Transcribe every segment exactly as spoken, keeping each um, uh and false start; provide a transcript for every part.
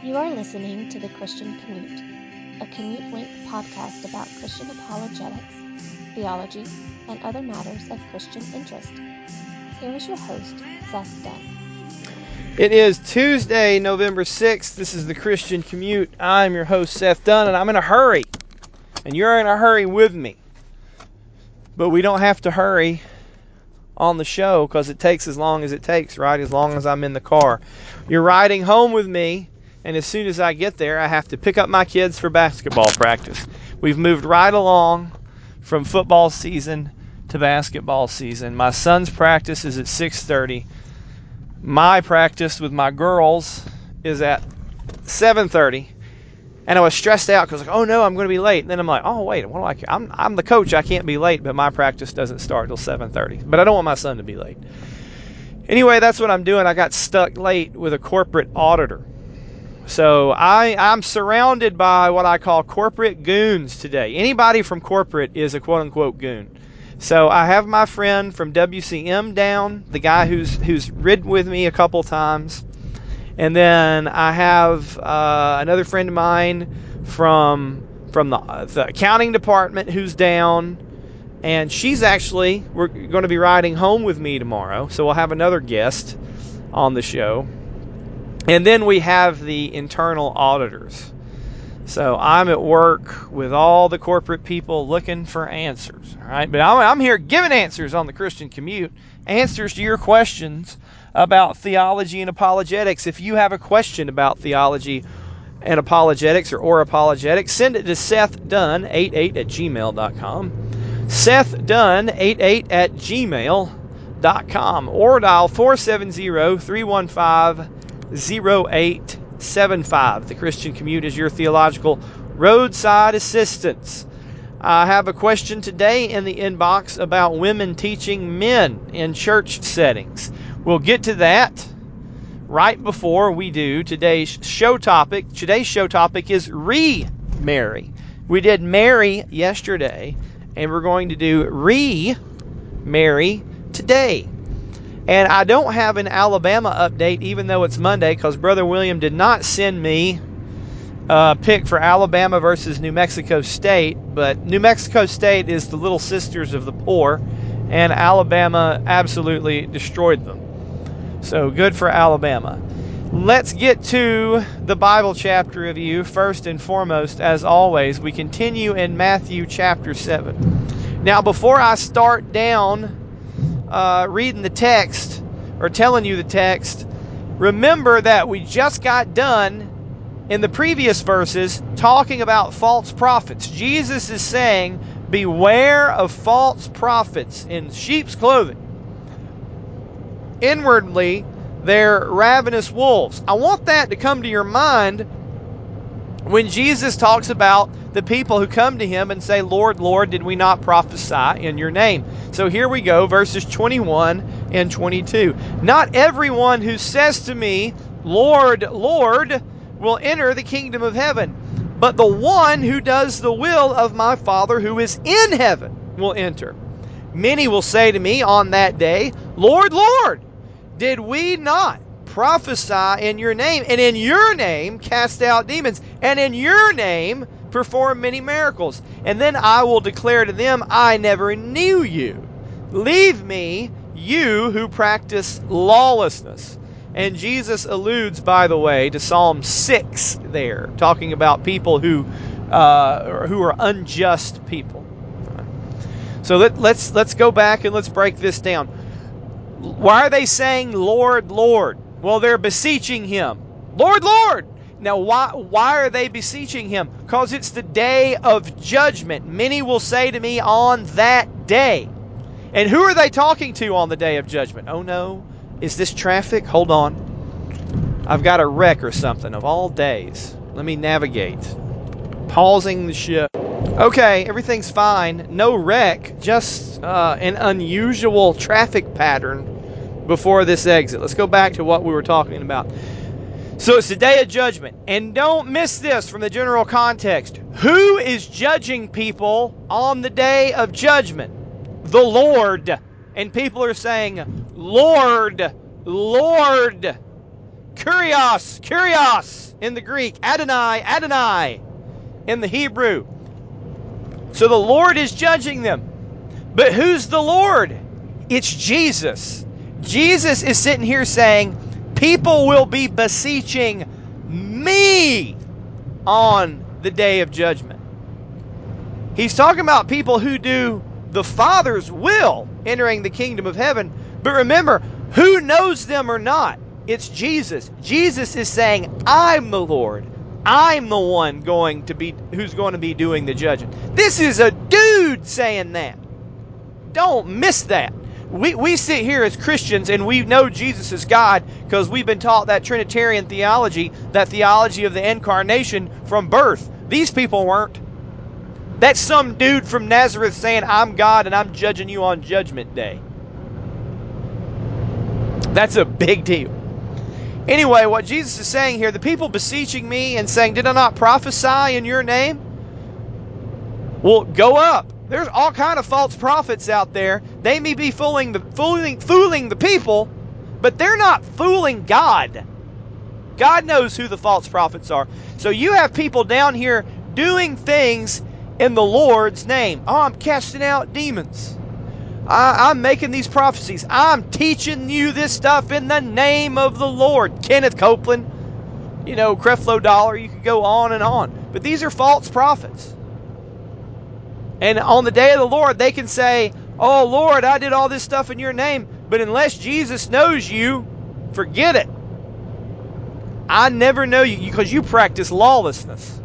You are listening to The Christian Commute, a Commute Link podcast about Christian apologetics, theology, and other matters of Christian interest. Here is your host, Seth Dunn. It is Tuesday, November sixth. This is The Christian Commute. I'm your host, Seth Dunn, and I'm in a hurry. And you're in a hurry with me. But we don't have to hurry on the show because it takes as long as it takes, right? As long as I'm in the car. You're riding home with me, and as soon as I get there, I have to pick up my kids for basketball practice. We've moved right along from football season to basketball season. My son's practice is at six thirty. My practice with my girls is at seven thirty. And I was stressed out because, like, oh no, I'm going to be late. And then I'm like, oh wait, what do I care? I'm I'm the coach. I can't be late, but my practice doesn't start till seven thirty. But I don't want my son to be late. Anyway, that's what I'm doing. I got stuck late with a corporate auditor. So I, I'm surrounded by what I call corporate goons today. Anybody from corporate is a quote-unquote goon. So I have my friend from W C M down, the guy who's who's ridden with me a couple times. And then I have uh, another friend of mine from from the, the accounting department who's down. And she's actually, we're going to be riding home with me tomorrow. So we'll have another guest on the show. And then we have the internal auditors. So I'm at work with all the corporate people looking for answers. All right, but I'm, I'm here giving answers on the Christian Commute, answers to your questions about theology and apologetics. If you have a question about theology and apologetics or, or apologetics, send it to Seth Dunn eighty-eight at gmail dot com. Seth Dunn eighty-eight at gmail dot com, or dial four seven zero, three one five, zero eight seven five. The Christian Commute is your theological roadside assistance. I have a question today in the inbox about women teaching men in church settings. We'll get to that right before we do today's show topic. Today's show topic is remarry. We did marry yesterday, and we're going to do remarry today. And I don't have an Alabama update, even though it's Monday, because Brother William did not send me a pick for Alabama versus New Mexico State. But New Mexico State is the little sisters of the poor, and Alabama absolutely destroyed them. So good for Alabama. Let's get to the Bible chapter review first and foremost. As always, we continue in Matthew chapter seven. Now, before I start down Uh, reading the text or telling you the text, remember that we just got done in the previous verses talking about false prophets. Jesus is saying, beware of false prophets in sheep's clothing. Inwardly, they're ravenous wolves. I want that to come to your mind when Jesus talks about the people who come to him and say, Lord, Lord, did we not prophesy in your name? So here we go, verses twenty-one and twenty-two. Not everyone who says to me, Lord, Lord, will enter the kingdom of heaven, but the one who does the will of my Father who is in heaven will enter. Many will say to me on that day, Lord, Lord, did we not prophesy in your name, and in your name cast out demons, and in your name perform many miracles? And then I will declare to them, I never knew you. Leave me, you who practice lawlessness. And Jesus alludes, by the way, to Psalm six there, talking about people who uh, who are unjust people. So let, let's let's go back and let's break this down. Why are they saying, Lord, Lord? Well, they're beseeching him. Lord, Lord! Now, why, why are they beseeching him? Because it's the day of judgment. Many will say to me on that day. And who are they talking to on the day of judgment? Oh no, is this traffic? Hold on. I've got a wreck or something of all days. Let me navigate. Pausing the ship. Okay, everything's fine. No wreck, just uh, an unusual traffic pattern before this exit. Let's go back to what we were talking about. So it's the day of judgment. And don't miss this from the general context. Who is judging people on the day of judgment? The Lord. And people are saying, Lord, Lord. Kurios, Kurios in the Greek, Adonai, Adonai in the Hebrew. So the Lord is judging them. But who's the Lord? It's Jesus. Jesus is sitting here saying, people will be beseeching me on the day of judgment. He's talking about people who do the Father's will entering the kingdom of heaven. But remember, who knows them or not? It's Jesus. Jesus is saying, I'm the Lord. I'm the one going to be who's going to be doing the judging. This is a dude saying that. Don't miss that. We we sit here as Christians and we know Jesus is God because we've been taught that Trinitarian theology, that theology of the incarnation from birth. These people weren't. That's some dude from Nazareth saying, I'm God and I'm judging you on Judgment Day. That's a big deal. Anyway, what Jesus is saying here, the people beseeching me and saying, did I not prophesy in your name? Well, go up. There's all kind of false prophets out there. They may be fooling the fooling fooling the people, but they're not fooling God. God knows who the false prophets are. So you have people down here doing things in the Lord's name. Oh, I'm casting out demons. I, I'm making these prophecies. I'm teaching you this stuff in the name of the Lord. Kenneth Copeland, you know, Creflo Dollar, you could go on and on. But these are false prophets. And on the day of the Lord, they can say, oh, Lord, I did all this stuff in your name. But unless Jesus knows you, forget it. I never know you because you practice lawlessness.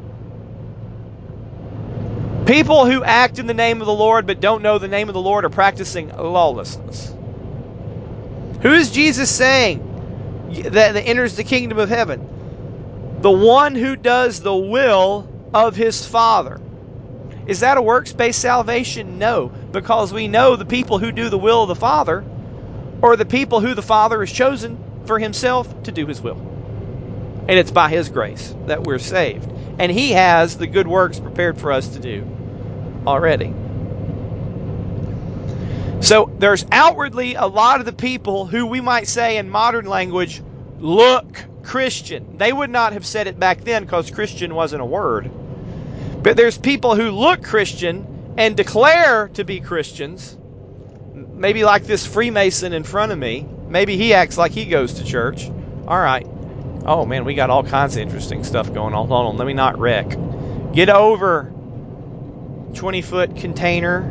People who act in the name of the Lord but don't know the name of the Lord are practicing lawlessness. Who is Jesus saying that, that enters the kingdom of heaven? The one who does the will of his Father. Is that a works-based salvation? No, because we know the people who do the will of the Father are the people who the Father has chosen for himself to do his will. And it's by his grace that we're saved. And he has the good works prepared for us to do already. So there's outwardly a lot of the people who we might say in modern language, look Christian. They would not have said it back then because Christian wasn't a word. But there's people who look Christian and declare to be Christians. Maybe like this Freemason in front of me. Maybe he acts like he goes to church. All right. Oh, man, we got all kinds of interesting stuff going on. Hold on, let me not wreck. Get over. twenty-foot container.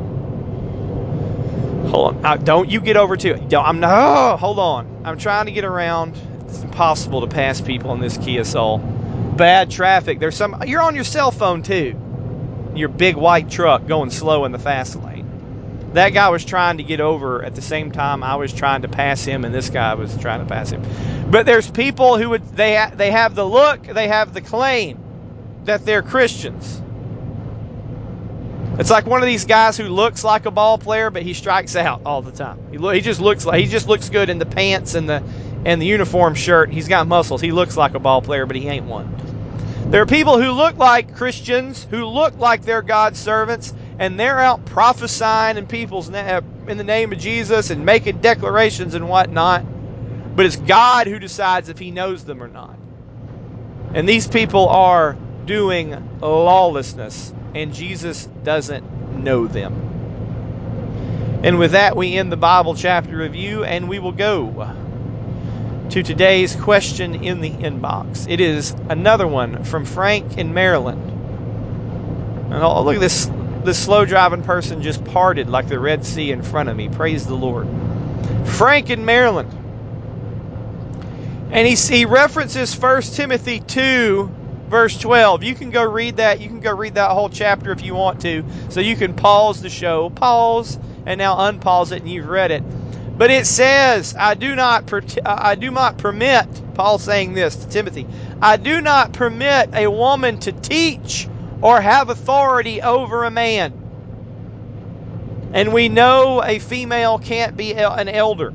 Hold on. Uh, don't you get over too. Don't, I'm not. Oh, hold on. I'm trying to get around. It's impossible to pass people in this Kia Soul. Bad traffic. There's some. You're on your cell phone too. Your big white truck going slow in the fast lane. That guy was trying to get over at the same time I was trying to pass him, and this guy was trying to pass him. But there's people who would they ha, they have the look, they have the claim that they're Christians. It's like one of these guys who looks like a ball player, but he strikes out all the time. He, lo- he just looks like he just looks good in the pants and the and the uniform shirt. He's got muscles. He looks like a ball player, but he ain't one. There are people who look like Christians, who look like they're God's servants, and they're out prophesying in people's na- in the name of Jesus and making declarations and whatnot. But it's God who decides if he knows them or not. And these people are doing lawlessness, and Jesus doesn't know them. And with that, we end the Bible chapter review, and we will go to today's question in the inbox. It is another one from Frank in Maryland. And oh, look at this, this slow driving person just parted like the Red Sea in front of me. Praise the Lord. Frank in Maryland. And he, he references First Timothy two, verse twelve. You can go read that. You can go read that whole chapter if you want to. So you can pause the show, pause, and now unpause it, and you've read it. But it says, I do not, I do not permit, Paul saying this to Timothy, I do not permit a woman to teach or have authority over a man. And we know a female can't be an elder.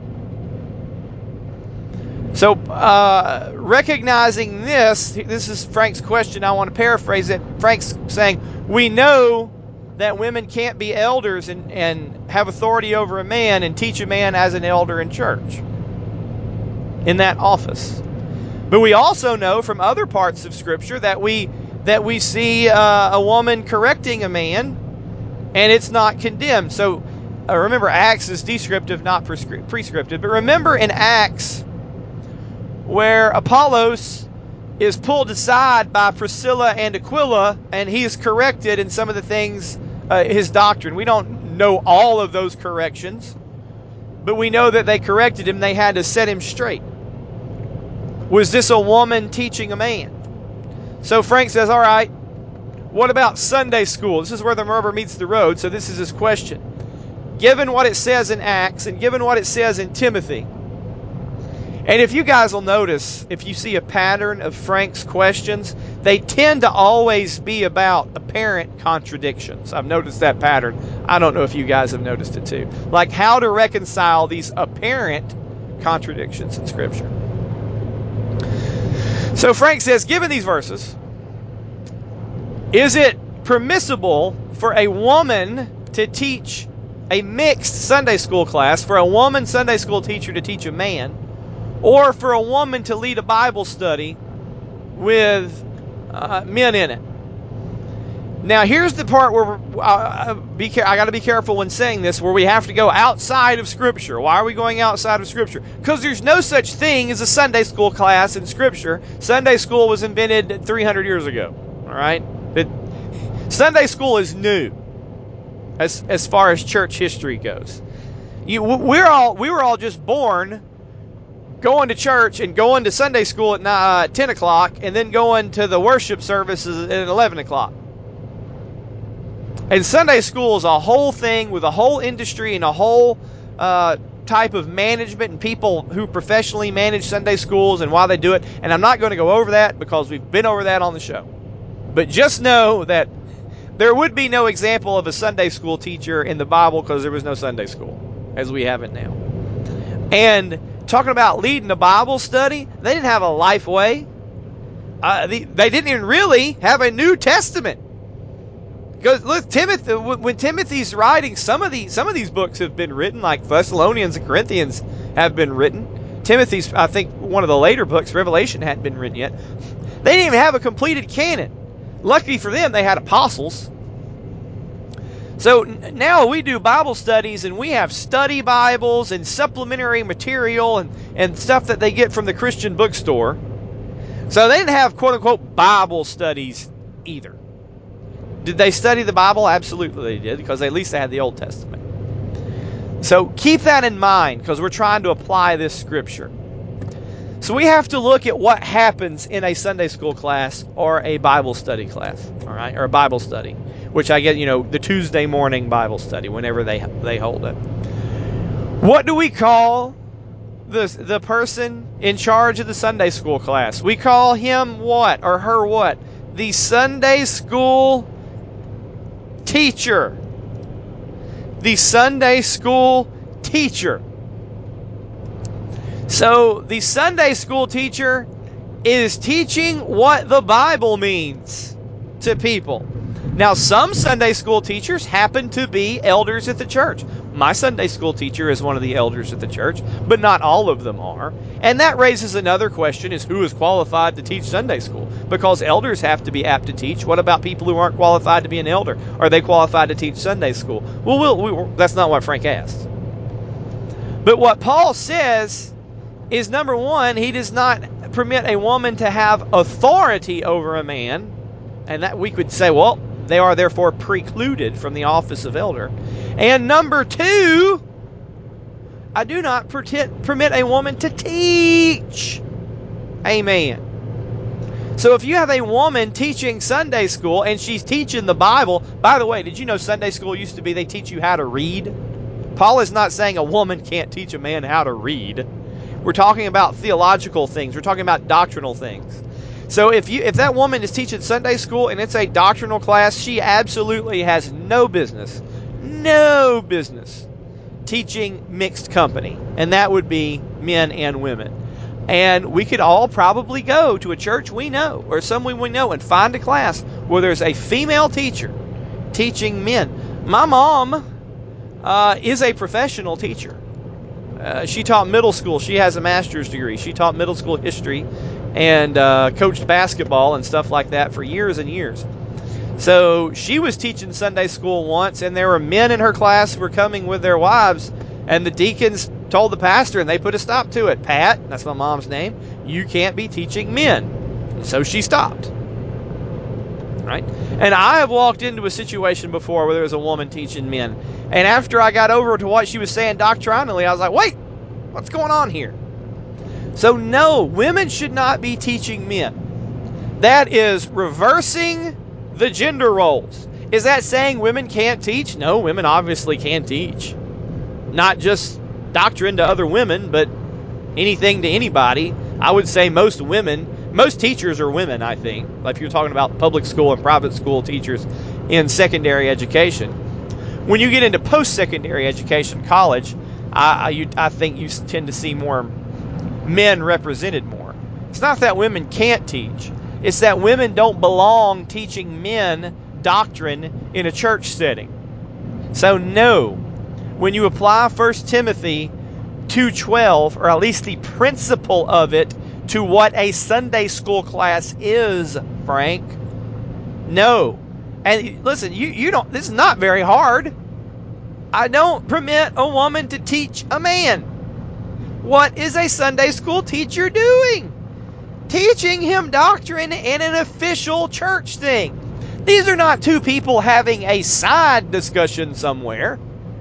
So, uh, recognizing this, this is Frank's question. I want to paraphrase it. Frank's saying, we know that women can't be elders and, and have authority over a man and teach a man as an elder in church, in that office. But we also know from other parts of Scripture that we that we see uh, a woman correcting a man, and it's not condemned. So uh, remember, Acts is descriptive, not prescri- prescriptive. But remember in Acts where Apollos is pulled aside by Priscilla and Aquila, and he is corrected in some of the things, uh, his doctrine. We don't know all of those corrections, but we know that they corrected him. They had to set him straight. Was this a woman teaching a man? So Frank says, all right, what about Sunday school? This is where the rubber meets the road, so this is his question. Given what it says in Acts and given what it says in Timothy, and if you guys will notice, if you see a pattern of Frank's questions, they tend to always be about apparent contradictions. I've noticed that pattern. I don't know if you guys have noticed it too. Like how to reconcile these apparent contradictions in Scripture. So Frank says, given these verses, is it permissible for a woman to teach a mixed Sunday school class, for a woman Sunday school teacher to teach a man, or for a woman to lead a Bible study with uh, men in it? Now, here's the part where uh, be I got to be careful when saying this, where we have to go outside of Scripture. Why are we going outside of Scripture? Because there's no such thing as a Sunday school class in Scripture. Sunday school was invented three hundred years ago. All right, it, Sunday school is new as as far as church history goes. You, we're all we were all just born going to church and going to Sunday school at uh, ten o'clock, and then going to the worship services at eleven o'clock. And Sunday school is a whole thing with a whole industry and a whole uh, type of management and people who professionally manage Sunday schools and why they do it. And I'm not going to go over that because we've been over that on the show. But just know that there would be no example of a Sunday school teacher in the Bible because there was no Sunday school as we have it now. And talking about leading a Bible study, they didn't have a Lifeway. Uh, they, they didn't even really have a New Testament. Because look, Timothy, when Timothy's writing, some of these some of these books have been written, like Thessalonians and Corinthians have been written. Timothy's, I think, one of the later books, Revelation, hadn't been written yet. They didn't even have a completed canon. Luckily for them, they had apostles. So now we do Bible studies, and we have study Bibles and supplementary material and, and stuff that they get from the Christian bookstore. So they didn't have quote-unquote Bible studies either. Did they study the Bible? Absolutely they did, because at least they had the Old Testament. So keep that in mind, because we're trying to apply this Scripture. So we have to look at what happens in a Sunday school class or a Bible study class, all right, or a Bible study, which I get, you know, the Tuesday morning Bible study, whenever they they hold it. What do we call the the person in charge of the Sunday school class? We call him what, or her what? The Sunday school teacher. The Sunday school teacher. So the Sunday school teacher is teaching what the Bible means to people. Now, some Sunday school teachers happen to be elders at the church. My Sunday school teacher is one of the elders at the church, but not all of them are. And that raises another question, is who is qualified to teach Sunday school? Because elders have to be apt to teach. What about people who aren't qualified to be an elder? Are they qualified to teach Sunday school? Well, we'll, we'll that's not what Frank asked. But what Paul says is, number one, he does not permit a woman to have authority over a man. And that we could say, well, they are therefore precluded from the office of elder. And number two, I do not permit a woman to teach. Amen. So if you have a woman teaching Sunday school and she's teaching the Bible, by the way, did you know Sunday school used to be they teach you how to read? Paul is not saying a woman can't teach a man how to read. We're talking about theological things. We're talking about doctrinal things. So if you if that woman is teaching Sunday school and it's a doctrinal class, she absolutely has no business, no business teaching mixed company. And that would be men and women. And we could all probably go to a church we know or someone we know and find a class where there's a female teacher teaching men. My mom uh, is a professional teacher. Uh, she taught middle school. She has a master's degree. She taught middle school history and uh, coached basketball and stuff like that for years and years. So she was teaching Sunday school once, and there were men in her class who were coming with their wives, and the deacons told the pastor, and they put a stop to it. Pat, that's my mom's name, you can't be teaching men. So she stopped. Right? And I have walked into a situation before where there was a woman teaching men, and after I got over to what she was saying doctrinally, I was like, wait, what's going on here? So no, women should not be teaching men. That is reversing the gender roles. Is that saying women can't teach? No, women obviously can teach. Not just doctrine to other women, but anything to anybody. I would say most women, most teachers are women, I think. Like if you're talking about public school and private school teachers in secondary education. When you get into post-secondary education, college, I, I, you, I think you tend to see more men represented more. It's not that women can't teach. It's that women don't belong teaching men doctrine in a church setting. So no, when you apply First Timothy two twelve, or at least the principle of it, to what a Sunday school class is, Frank, no. And listen, you, you don't, this is not very hard. I don't permit a woman to teach a man. What is a Sunday school teacher doing? Teaching him doctrine in an official church thing. These are not two people having a side discussion somewhere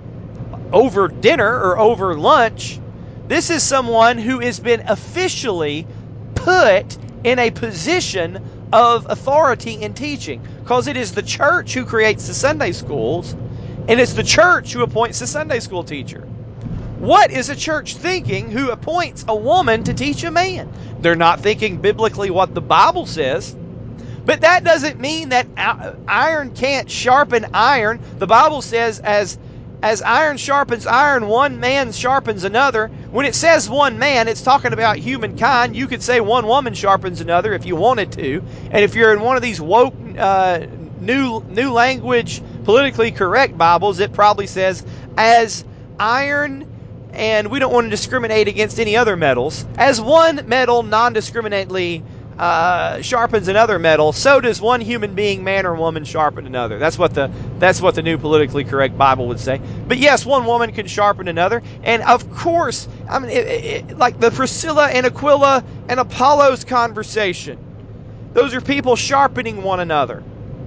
over dinner or over lunch. This is someone who has been officially put in a position of authority in teaching, because it is the church who creates the Sunday schools, and it's the church who appoints the Sunday school teacher. What is a church thinking who appoints a woman to teach a man? They're not thinking biblically what the Bible says. But that doesn't mean that iron can't sharpen iron. The Bible says as as iron sharpens iron, one man sharpens another. When it says one man, it's talking about humankind. You could say one woman sharpens another if you wanted to. And if you're in one of these woke, uh, new new language, politically correct Bibles, it probably says as iron, and we don't want to discriminate against any other metals. As one metal non-discriminately uh, sharpens another metal, so does one human being, man or woman, sharpen another. That's what the that's what the new politically correct Bible would say. But yes, one woman can sharpen another, and of course, I mean, it, it, like the Priscilla and Aquila and Apollos conversation. Those are people sharpening one another.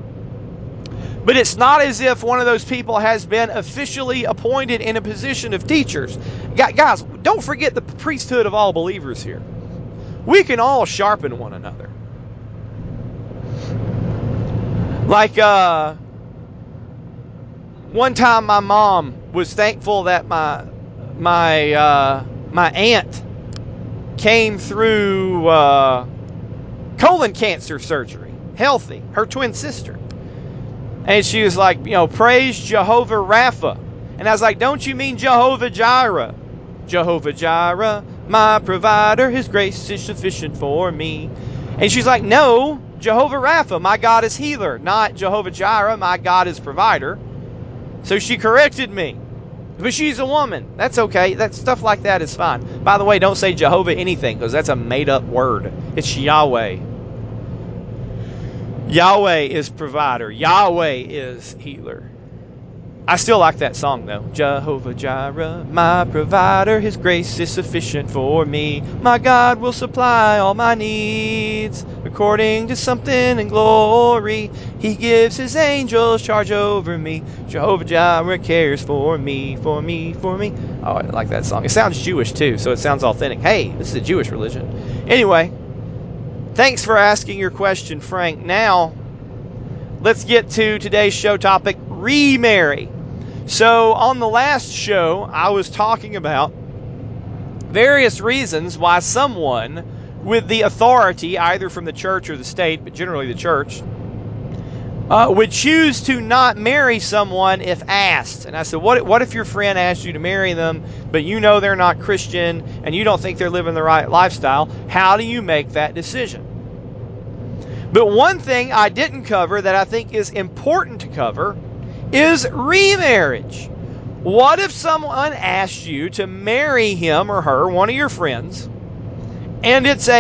But it's not as if one of those people has been officially appointed in a position of teachers. Guys, don't forget the priesthood of all believers here. We can all sharpen one another. Like, uh, one time my mom was thankful that my my uh, my aunt came through uh, colon cancer surgery, healthy, her twin sister. And she was like, you know, praise Jehovah Rapha. And I was like, don't you mean Jehovah Jireh? Jehovah Jireh, my provider, his grace is sufficient for me. And she's like, no, Jehovah Rapha, my God is healer, not Jehovah Jireh, my God is provider. So she corrected me. But she's a woman. That's okay. That stuff like that is fine. By the way, don't say Jehovah anything, because that's a made-up word. It's Yahweh. Yahweh is provider. Yahweh is healer. I still like that song, though. Jehovah Jireh, my provider, his grace is sufficient for me. My God will supply all my needs according to something in glory. He gives his angels charge over me. Jehovah Jireh cares for me, for me, for me. Oh, I like that song. It sounds Jewish, too, so it sounds authentic. Hey, this is a Jewish religion. Anyway, thanks for asking your question, Frank. Now, let's get to today's show topic, remarry. So, on the last show, I was talking about various reasons why someone with the authority, either from the church or the state, but generally the church, uh, would choose to not marry someone if asked. And I said, what, what if your friend asked you to marry them, but you know they're not Christian, and you don't think they're living the right lifestyle? How do you make that decision? But one thing I didn't cover that I think is important to cover is remarriage. What if someone asked you to marry him or her, one of your friends, and it's a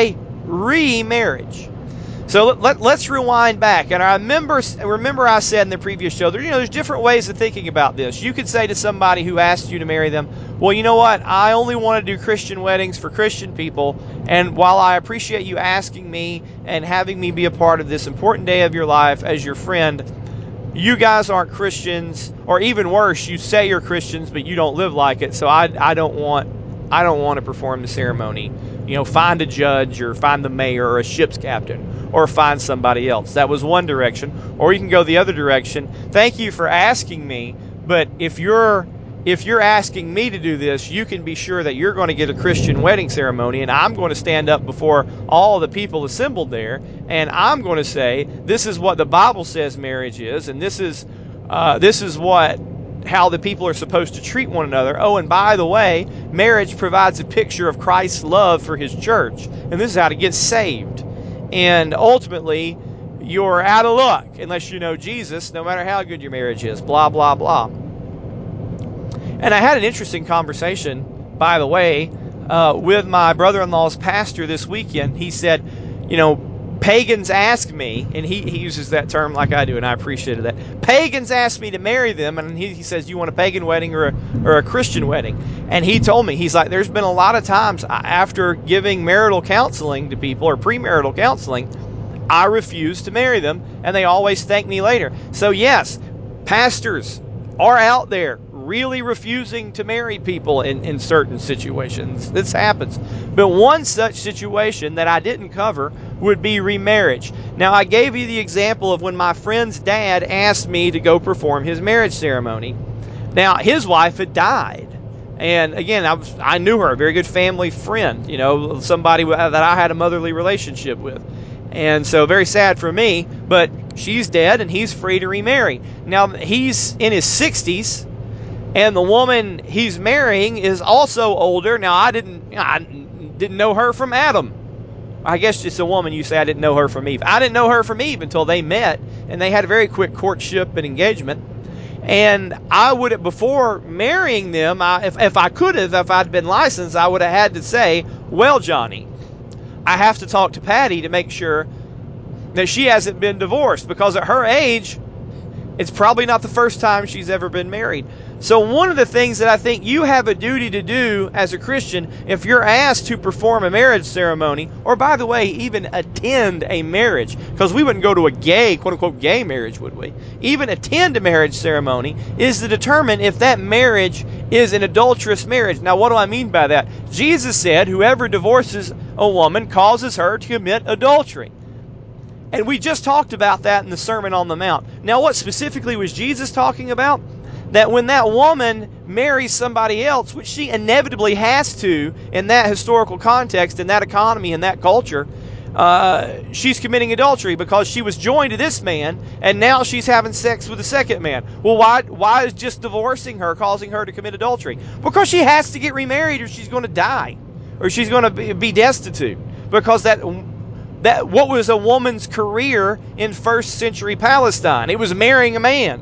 remarriage. So let, let, let's rewind back. And I remember, remember I said in the previous show, there, you know, there's different ways of thinking about this. You could say to somebody who asked you to marry them, well, you know what? I only want to do Christian weddings for Christian people. And while I appreciate you asking me and having me be a part of this important day of your life as your friend, you guys aren't Christians, or even worse, you say you're Christians, but you don't live like it. So I, I don't want, I don't want to perform the ceremony. You know, find a judge or find the mayor or a ship's captain or find somebody else. That was one direction. Or you can go the other direction. Thank you for asking me, but if you're if you're asking me to do this, you can be sure that you're going to get a Christian wedding ceremony, and I'm going to stand up before all the people assembled there, and I'm going to say, this is what the Bible says marriage is, and this is uh, this is what how the people are supposed to treat one another. Oh, and by the way, marriage provides a picture of Christ's love for his church, and this is how to get saved. And ultimately, you're out of luck unless you know Jesus, no matter how good your marriage is, blah, blah, blah. And I had an interesting conversation, by the way, uh, with my brother-in-law's pastor this weekend. He said, you know, pagans ask me, and he, he uses that term like I do, and I appreciated that. Pagans ask me to marry them, and he, he says, you want a pagan wedding or a, or a Christian wedding? And he told me, he's like, there's been a lot of times after giving marital counseling to people or premarital counseling, I refuse to marry them, and they always thank me later. So yes, pastors are out there really refusing to marry people in, in certain situations. This happens. But one such situation that I didn't cover would be remarriage. Now, I gave you the example of when my friend's dad asked me to go perform his marriage ceremony. Now, his wife had died. And again, I was I knew her, a very good family friend, you know, somebody that I had a motherly relationship with. And so very sad for me, but she's dead and he's free to remarry. Now, he's in his sixties. And the woman he's marrying is also older. Now, I didn't I didn't know her from Adam. I guess just a woman, you say I didn't know her from Eve. I didn't know her from Eve until they met, and they had a very quick courtship and engagement. And I would have, before marrying them, I, if, if I could have, if I'd been licensed, I would have had to say, well, Johnny, I have to talk to Patty to make sure that she hasn't been divorced, because at her age, it's probably not the first time she's ever been married. So one of the things that I think you have a duty to do as a Christian, if you're asked to perform a marriage ceremony, or by the way, even attend a marriage, because we wouldn't go to a gay, quote-unquote, gay marriage, would we? Even attend a marriage ceremony, is to determine if that marriage is an adulterous marriage. Now, what do I mean by that? Jesus said, whoever divorces a woman causes her to commit adultery. And we just talked about that in the Sermon on the Mount. Now, what specifically was Jesus talking about? That when that woman marries somebody else, which she inevitably has to in that historical context, in that economy, in that culture, uh, she's committing adultery because she was joined to this man, and now she's having sex with a second man. Well, why, why is just divorcing her causing her to commit adultery? Because she has to get remarried or she's going to die, or she's going to be, be destitute. Because that... That what was a woman's career in first century Palestine? It was marrying a man.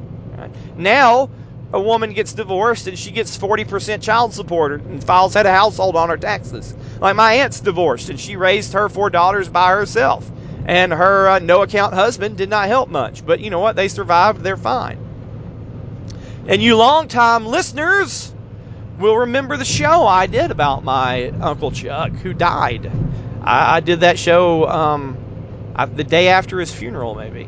Now, a woman gets divorced and she gets forty percent child support and files head of household on her taxes. Like my aunt's divorced and she raised her four daughters by herself. And her uh, no-account husband did not help much. But you know what? They survived. They're fine. And you long-time listeners will remember the show I did about my Uncle Chuck who died. I did that show um, the day after his funeral, maybe.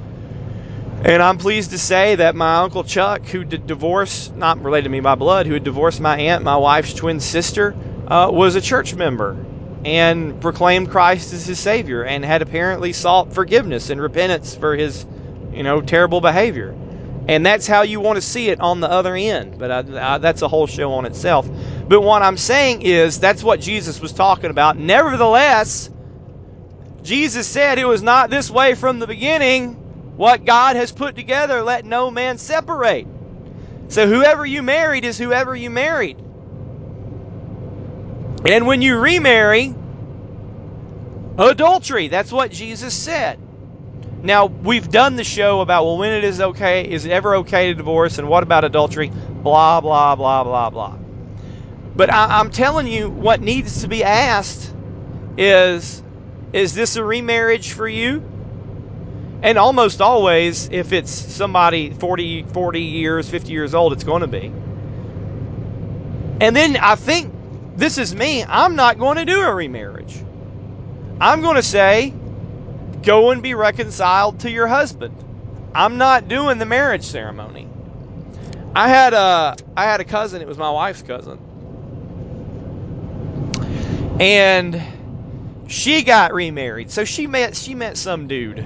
And I'm pleased to say that my Uncle Chuck, who did divorce, not related to me by blood, who had divorced my aunt, my wife's twin sister, uh, was a church member and proclaimed Christ as his Savior and had apparently sought forgiveness and repentance for his, you know, terrible behavior. And that's how you want to see it on the other end. But I, I, that's a whole show on itself. But what I'm saying is that's what Jesus was talking about. Nevertheless, Jesus said it was not this way from the beginning. What God has put together, let no man separate. So whoever you married is whoever you married. And when you remarry, adultery. That's what Jesus said. Now, we've done the show about, well, when it is okay, is it ever okay to divorce, and what about adultery? Blah, blah, blah, blah, blah. But I, I'm telling you, what needs to be asked is, Is this a remarriage for you? And almost always, if it's somebody forty, forty years, fifty years old, it's going to be. And then I think, this is me, I'm not going to do a remarriage. I'm going to say, go and be reconciled to your husband. I'm not doing the marriage ceremony. I had a, I had a cousin, it was my wife's cousin. And she got remarried. So she met, she met some dude.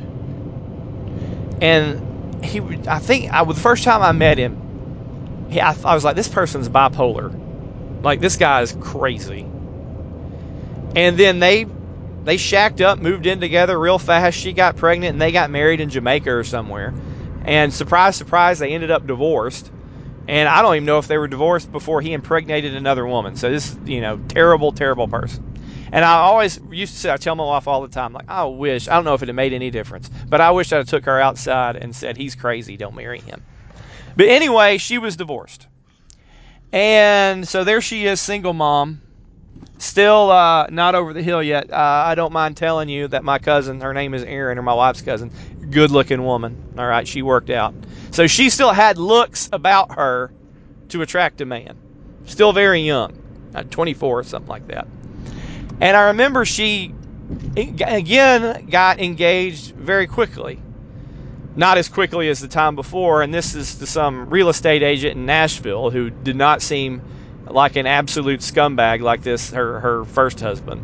And he, I think, I, the first time I met him, he, I, I was like, this person's bipolar. Like, this guy is crazy. And then they they shacked up, moved in together real fast. She got pregnant, and they got married in Jamaica or somewhere. And surprise, surprise, they ended up divorced. And I don't even know if they were divorced before he impregnated another woman. So this is, you know, terrible, terrible person. And I always used to say, I tell my wife all the time, like, I wish, I don't know if it had made any difference, but I wish I took her outside and said, he's crazy, don't marry him. But anyway, she was divorced. And so there she is, single mom, still uh, not over the hill yet. Uh, I don't mind telling you that my cousin, her name is Erin, or my wife's cousin, good-looking woman. All right, she worked out. So she still had looks about her to attract a man. Still very young, twenty-four or something like that. And I remember she, again, got engaged very quickly. Not as quickly as the time before, and this is to some real estate agent in Nashville who did not seem like an absolute scumbag like this, her, her first husband.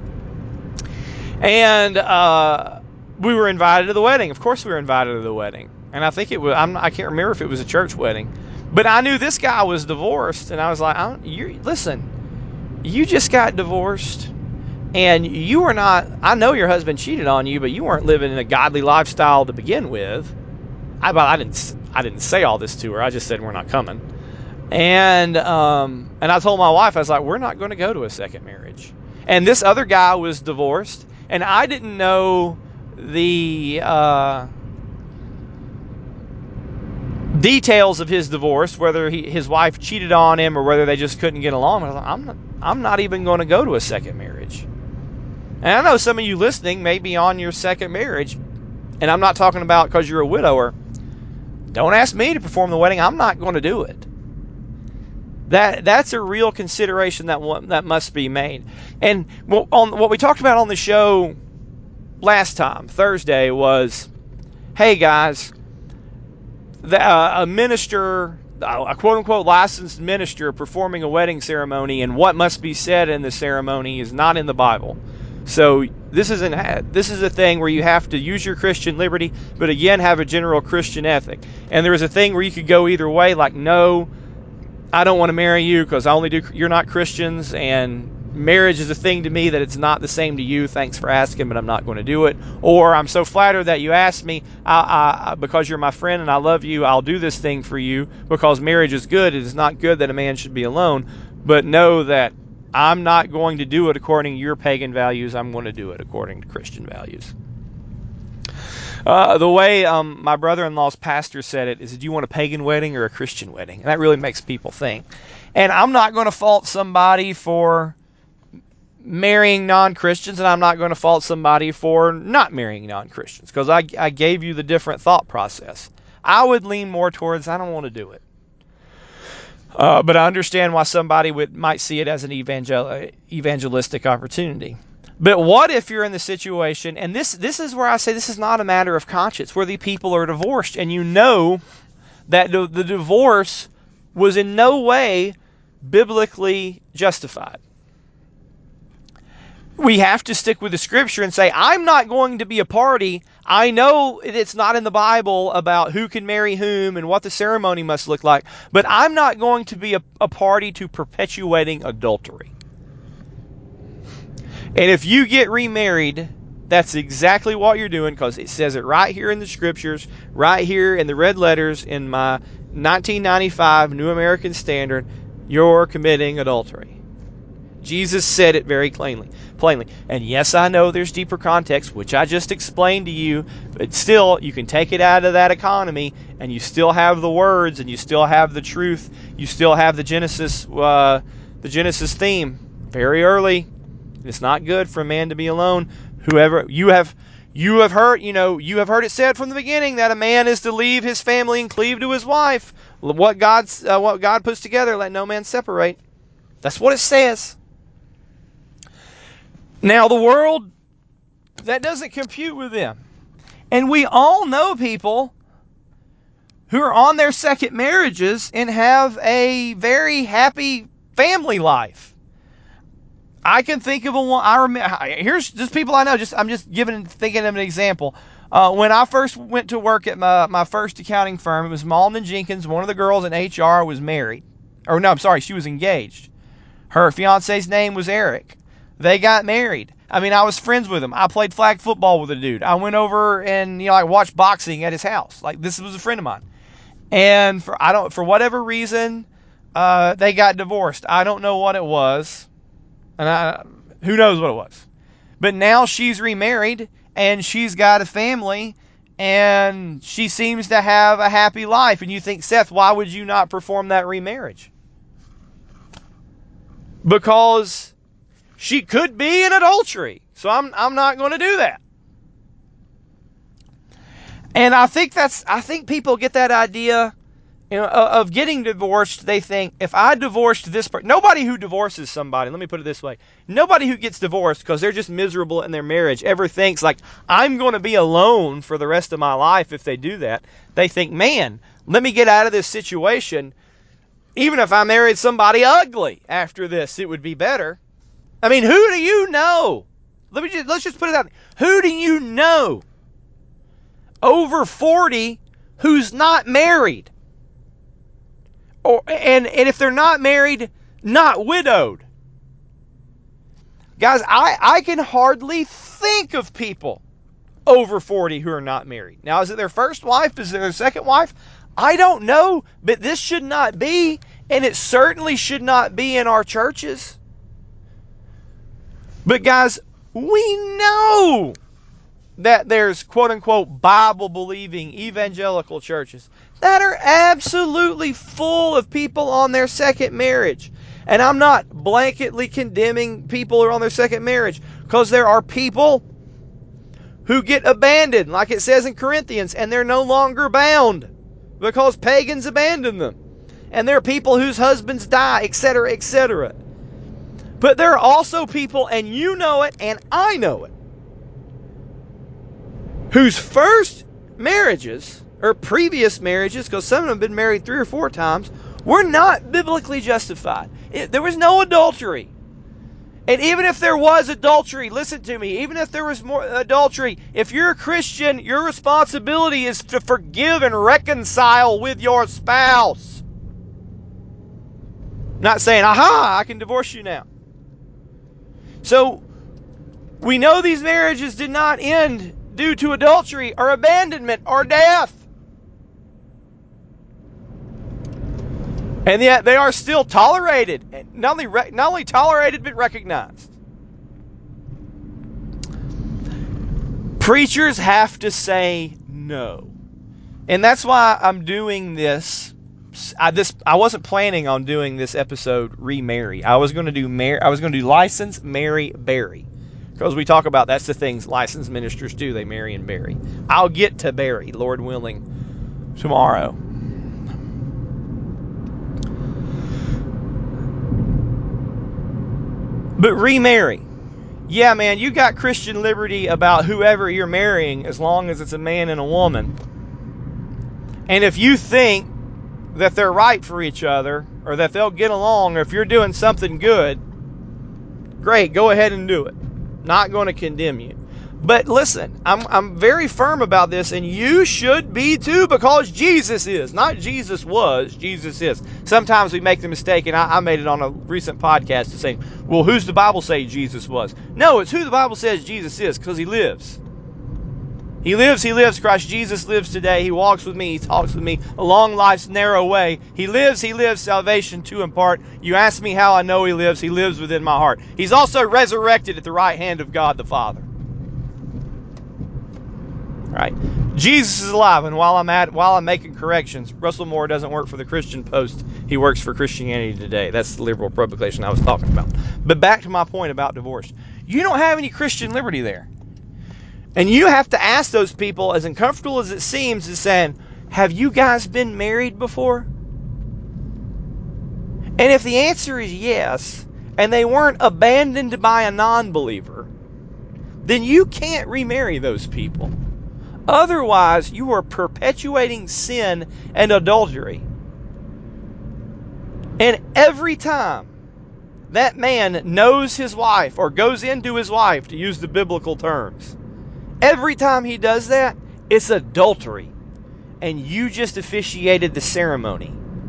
And uh, we were invited to the wedding. Of course we were invited to the wedding. And I think it was, I'm, I can't remember if it was a church wedding. But I knew this guy was divorced, and I was like, I don't, you listen, you just got divorced. And you were not, I know your husband cheated on you, but you weren't living in a godly lifestyle to begin with. I, but I didn't, I didn't say all this to her. I just said, we're not coming. And, um, and I told my wife, I was like, we're not going to go to a second marriage. And this other guy was divorced, and I didn't know the, uh, details of his divorce, whether he, his wife cheated on him or whether they just couldn't get along. I was like, I'm not, I'm not even going to go to a second marriage. And I know some of you listening may be on your second marriage, and I'm not talking about because you're a widower. Don't ask me to perform the wedding. I'm not going to do it. That that's a real consideration that that must be made. And what, on, what we talked about on the show last time, Thursday, was, hey guys, the, uh, a minister, a quote-unquote licensed minister performing a wedding ceremony and what must be said in the ceremony is not in the Bible. So this is an this is a thing where you have to use your Christian liberty, but again have a general Christian ethic. And there is a thing where you could go either way, like, no, I don't want to marry you because I only do. You're not Christians, and marriage is a thing to me that it's not the same to you. Thanks for asking, but I'm not going to do it. Or I'm so flattered that you asked me I, I, because you're my friend and I love you. I'll do this thing for you because marriage is good. It is not good that a man should be alone, but know that I'm not going to do it according to your pagan values. I'm going to do it according to Christian values. Uh, the way um, my brother-in-law's pastor said it is, do you want a pagan wedding or a Christian wedding? And that really makes people think. And I'm not going to fault somebody for marrying non-Christians, and I'm not going to fault somebody for not marrying non-Christians, because I, I gave you the different thought process. I would lean more towards, I don't want to do it. Uh, but I understand why somebody would might see it as an evangel- evangelistic opportunity. But what if you're in the situation, and this this is where I say this is not a matter of conscience, where the people are divorced, and you know that the, the divorce was in no way biblically justified. We have to stick with the scripture and say, I'm not going to be a party. I know it's not in the Bible about who can marry whom and what the ceremony must look like, but I'm not going to be a, a party to perpetuating adultery. And if you get remarried, that's exactly what you're doing, because it says it right here in the scriptures, right here in the red letters in my nineteen ninety-five New American Standard, you're committing adultery. Jesus said it very plainly. plainly. And yes, I know there's deeper context, which I just explained to you, but still, you can take it out of that economy, and you still have the words, and you still have the truth, you still have the Genesis, uh, the Genesis theme. Very early, it's not good for a man to be alone. Whoever you have you have heard, you know, you have heard it said from the beginning that a man is to leave his family and cleave to his wife. What God's uh, what God puts together, let no man separate. That's what it says. Now the world, that doesn't compute with them. And we all know people who are on their second marriages and have a very happy family life. I can think of a one. I remember. Here's just people I know. Just I'm just giving, thinking of an example. Uh, when I first went to work at my my first accounting firm, it was Malden and Jenkins. One of the girls in H R was married, or no, I'm sorry, she was engaged. Her fiance's name was Eric. They got married. I mean, I was friends with him. I played flag football with a dude. I went over and you know I watched boxing at his house. Like this was a friend of mine. And for I don't for whatever reason, uh, they got divorced. I don't know what it was. And I, who knows what it was. But now she's remarried and she's got a family and she seems to have a happy life. And you think, Seth, why would you not perform that remarriage? Because she could be in adultery. So I'm I'm not going to do that. And I think that's I think people get that idea, you know, of getting divorced. They think, if I divorced this person, nobody who divorces somebody, let me put it this way, nobody who gets divorced because they're just miserable in their marriage ever thinks like, I'm going to be alone for the rest of my life if they do that. They think, man, let me get out of this situation. Even if I married somebody ugly after this, it would be better. I mean, who do you know? Let me just, let's just put it out. Who do you know over forty who's not married? Or, and, and if they're not married, not widowed. Guys, I, I can hardly think of people over forty who are not married. Now, is it their first wife? Is it their second wife? I don't know, but this should not be, and it certainly should not be in our churches. But guys, we know that there's quote-unquote Bible-believing evangelical churches that are absolutely full of people on their second marriage. And I'm not blanketly condemning people who are on their second marriage, because there are people who get abandoned, like it says in Corinthians, and they're no longer bound because pagans abandon them. And there are people whose husbands die, et cetera, et cetera. But there are also people, and you know it, and I know it, whose first marriages, or previous marriages, because some of them have been married three or four times, were not biblically justified. It, there was no adultery. And even if there was adultery, listen to me, even if there was more adultery, if you're a Christian, your responsibility is to forgive and reconcile with your spouse. Not saying, aha, I can divorce you now. So, we know these marriages did not end due to adultery or abandonment or death. And yet they are still tolerated. Not only, re- not only tolerated, but recognized. Preachers have to say no. And that's why I'm doing this. I this I wasn't planning on doing this episode remarry. I was going to do mar- I was going to do license, marry, bury. Because we talk about that's the things licensed ministers do. They marry and bury. I'll get to bury, Lord willing, tomorrow. But remarry. Yeah, man, you got Christian liberty about whoever you're marrying as long as it's a man and a woman. And if you think that they're right for each other or that they'll get along or if you're doing something good, great, go ahead and do it. Not going to condemn you. But listen, I'm I'm very firm about this, and you should be too, because Jesus is. Not Jesus was, Jesus is. Sometimes we make the mistake, and I, I made it on a recent podcast to say, well, who's the Bible say Jesus was? No, it's who the Bible says Jesus is, because he lives. He lives, he lives. Christ Jesus lives today. He walks with me, he talks with me along life's narrow way. He lives, he lives, salvation to impart. You ask me how I know he lives. He lives within my heart. He's also resurrected at the right hand of God the Father. Right? Jesus is alive, and while I'm at while I'm making corrections, Russell Moore doesn't work for the Christian Post. He works for Christianity Today. That's the liberal publication I was talking about. But back to my point about divorce. You don't have any Christian liberty there. And you have to ask those people, as uncomfortable as it seems, is saying, have you guys been married before? And if the answer is yes, and they weren't abandoned by a non-believer, then you can't remarry those people. Otherwise, you are perpetuating sin and adultery. And every time that man knows his wife, or goes into his wife, to use the biblical terms, every time he does that, it's adultery. And you just officiated the ceremony.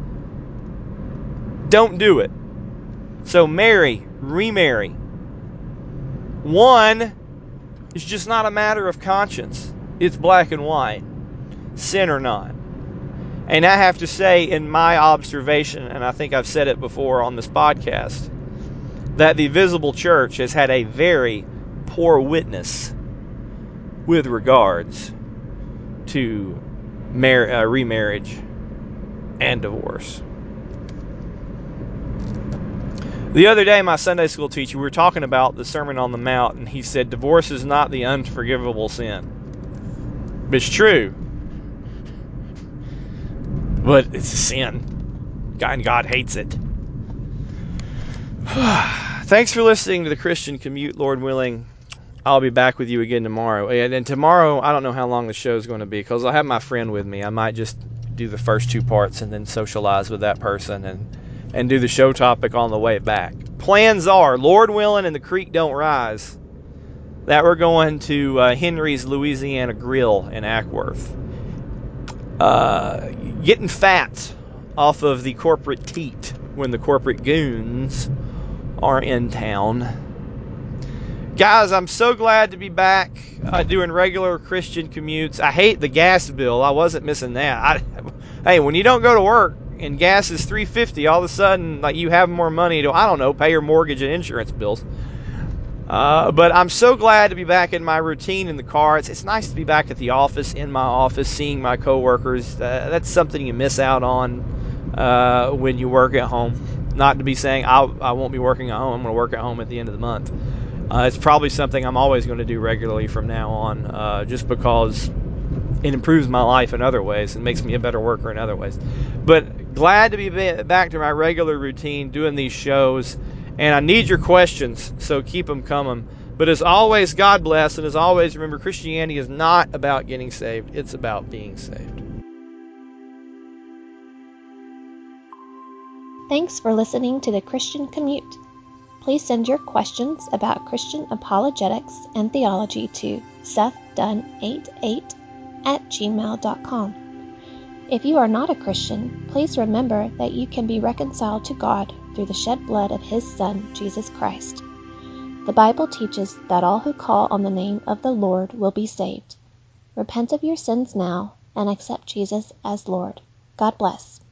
Don't do it. So marry, remarry. One is just not a matter of conscience. It's black and white. Sin or not. And I have to say, in my observation, and I think I've said it before on this podcast, that the visible church has had a very poor witness with regards to mar- uh, remarriage and divorce. The other day, my Sunday school teacher, we were talking about the Sermon on the Mount, and he said divorce is not the unforgivable sin. It's true, but it's a sin, and God hates it. Thanks for listening to the Christian Commute. Lord willing, I'll be back with you again tomorrow. And, and tomorrow, I don't know how long the show is going to be, because I'll have my friend with me. I might just do the first two parts and then socialize with that person and, and do the show topic on the way back. Plans are, Lord willing and the creek don't rise, that we're going to uh, Henry's Louisiana Grill in Ackworth. Uh, getting fat off of the corporate teat when the corporate goons are in town. Guys, I'm so glad to be back uh, doing regular Christian commutes. I hate the gas bill. I wasn't missing that. I, hey, when you don't go to work and gas is three dollars and fifty cents, all of a sudden, like, you have more money to, I don't know, pay your mortgage and insurance bills. Uh, but I'm so glad to be back in my routine in the car. It's, it's nice to be back at the office, in my office, seeing my coworkers. Uh, that's something you miss out on uh, when you work at home. Not to be saying I'll, I won't be working at home. I'm going to work at home at the end of the month. Uh, it's probably something I'm always going to do regularly from now on, uh, just because it improves my life in other ways and makes me a better worker in other ways. But glad to be back to my regular routine, doing these shows. And I need your questions, so keep them coming. But as always, God bless. And as always, remember, Christianity is not about getting saved. It's about being saved. Thanks for listening to the Christian Commute. Please send your questions about Christian apologetics and theology to seth dunn eighty-eight at gmail dot com. If you are not a Christian, please remember that you can be reconciled to God through the shed blood of His Son, Jesus Christ. The Bible teaches that all who call on the name of the Lord will be saved. Repent of your sins now and accept Jesus as Lord. God bless.